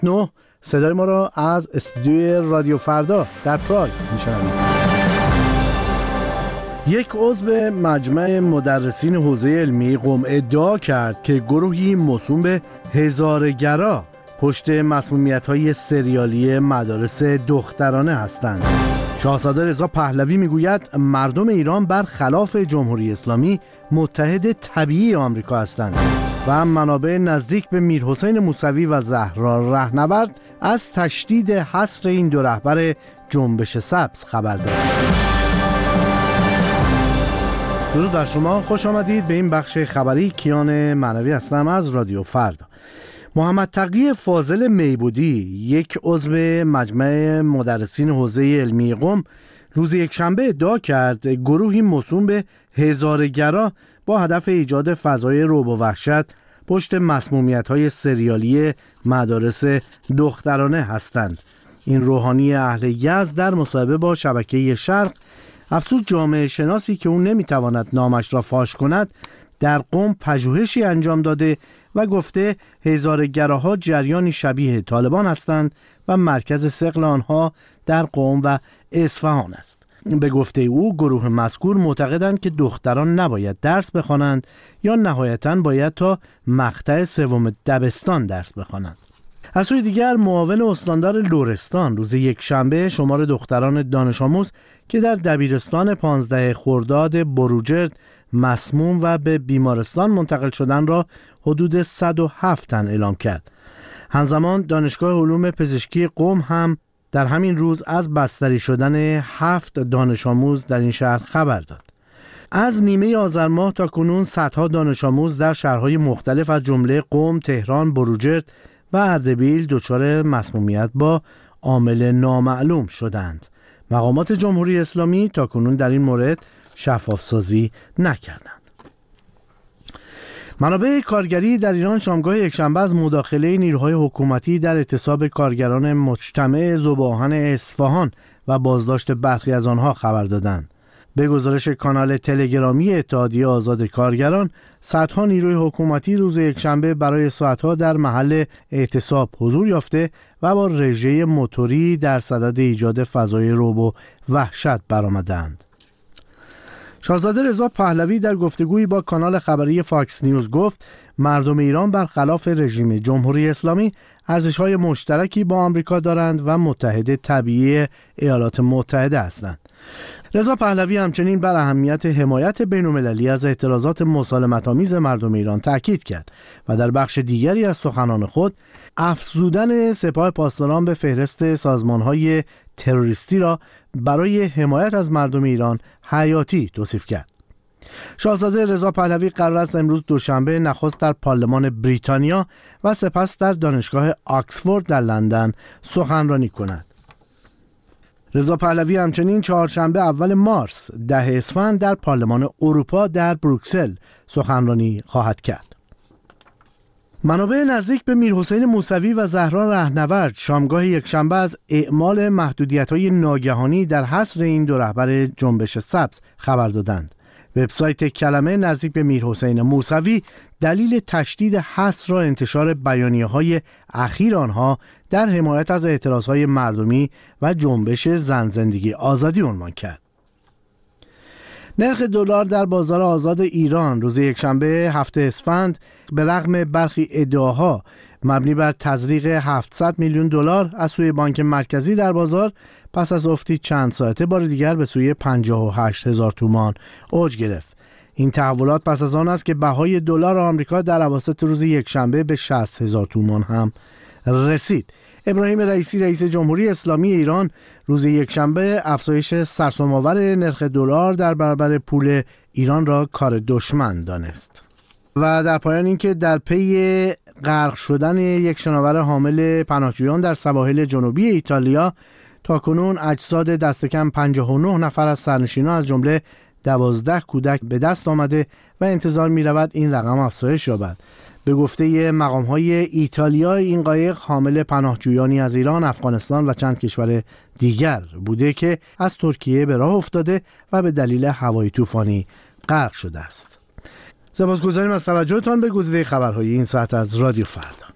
9 صدای ما را از استودیوی رادیو فردا در پراگ میشنوید. یک عضو مجمع مدرسین حوزه علمی قم ادعا کرد که گروهی موسوم به هزاره‌گرا پشت مسمومیت‌های سریالی مدارس دخترانه هستند. شاهزاده رضا پهلوی میگوید مردم ایران برخلاف جمهوری اسلامی متحد طبیعی آمریکا هستند و منابع نزدیک به میرحسین موسوی و زهرا رهنورد از تشدید حصر این دو رهبر جنبش سبز خبر دارند. درود بر شما، خوش آمدید به این بخش خبری. کیان معنوی هستم از رادیو فردا. محمد تقی فاضل میبودی، یک عضو مجمع مدرسین حوزه علمی قم، روز یکشنبه ادعا کرد گروهی موسوم به هزاره‌گرا با هدف ایجاد فضای رعب و وحشت پشت مسمومیت‌های سریالی مدارس دخترانه هستند. این روحانی اهل یزد در مصاحبه با شبکه شرق افزود جامعه شناسی که اون نمیتواند نامش را فاش کند در قم پژوهشی انجام داده و گفته هزاره‌گراها جریانی شبیه طالبان هستند و مرکز ثقل آنها در قم و اصفهان است. به گفته او گروه مذکور معتقدند که دختران نباید درس بخوانند یا نهایتاً باید تا مقطع سوم دبستان درس بخوانند. از سوی دیگر معاون استاندار لرستان روز یکشنبه شمار دختران دانش آموز که در دبیرستان 15 خرداد بروجرد مسموم و به بیمارستان منتقل شدن را حدود 107 تن اعلام کرد. همزمان دانشگاه علوم پزشکی قم هم در همین روز از بستری شدن 7 دانش آموز در این شهر خبر داد. از نیمه آذر ماه تا کنون صدها دانش آموز در شهرهای مختلف از جمله قم، تهران، بروجرد و اردبیل دچار مسمومیت با عامل نامعلوم شدند. مقامات جمهوری اسلامی تا کنون در این مورد شفاف‌سازی نکردند. منابع کارگری در ایران شامگاه یکشنبه از مداخله نیروهای حکومتی در اعتصاب کارگران مجتمع ذوب‌آهن اصفهان و بازداشت برخی از آنها خبر دادند. به گزارش کانال تلگرامی اتحادیه آزاد کارگران، صدها نیروی حکومتی روز یکشنبه برای ساعتها در محل اعتصاب حضور یافته و با رژه موتوری در صدد ایجاد فضای رعب و وحشت برآمدند. شاهزاده رضا پهلوی در گفتگویی با کانال خبری فاکس نیوز گفت مردم ایران برخلاف رژیم جمهوری اسلامی ارزش‌های مشترکی با آمریکا دارند و متحد طبیعی ایالات متحده هستند. رضا پهلوی همچنین بر اهمیت حمایت بین‌المللی از اعتراضات مسالمت‌آمیز مردم ایران تاکید کرد و در بخش دیگری از سخنان خود افزودن سپاه پاسداران به فهرست سازمان‌های تروریستی را برای حمایت از مردم ایران حیاتی توصیف کرد. شاهزاده رضا پهلوی قرار است امروز دوشنبه نخست در پارلمان بریتانیا و سپس در دانشگاه آکسفورد در لندن سخنرانی کند. رضا پهلوی همچنین چهارشنبه اول مارس 10 اسفند در پارلمان اروپا در بروکسل سخنرانی خواهد کرد. منابع نزدیک به میرحسین موسوی و زهرا رهنورد شامگاه یکشنبه از اعمال محدودیت‌های ناگهانی در حصر این دو رهبر جنبش سبز خبر دادند. وبسایت کلمه نزدیک به میرحسین موسوی دلیل تشدید حصر را انتشار بیانیه‌های اخیر آنها در حمایت از اعتراضهای مردمی و جنبش زن زندگی آزادی عنوان کرد. نرخ دلار در بازار آزاد ایران روز یکشنبه 7 اسفند به رغم برخی ادعاها مبنی بر تزریق 700 میلیون دلار از سوی بانک مرکزی در بازار پس از افتی چند ساعته بار دیگر به سوی 58,000 تومان اوج گرفت. این تحولات پس از آن است که بهای دلار آمریکا در اواسط روز یکشنبه به 60,000 تومان هم رسید. ابراهیم رئیسی رئیس جمهوری اسلامی ایران روز یکشنبه افزایش سرسام‌آور نرخ دلار در برابر پول ایران را کار دشمن دانست. و در پایان اینکه در پی غرق شدن یک شناور حامل پناهجویان در سواحل جنوبی ایتالیا تاکنون اجساد دست کم 59 نفر از سرنشینان از جمله 12 کودک به دست آمده و انتظار می رود این رقم افزایش یابد. به گفته مقام‌های ایتالیا این قایق حامل پناهجویانی از ایران، افغانستان و چند کشور دیگر بوده که از ترکیه به راه افتاده و به دلیل هوای طوفانی غرق شده است. سپاسگزاریم از توجهتان به گزیده خبرهای این ساعت از رادیو فردا.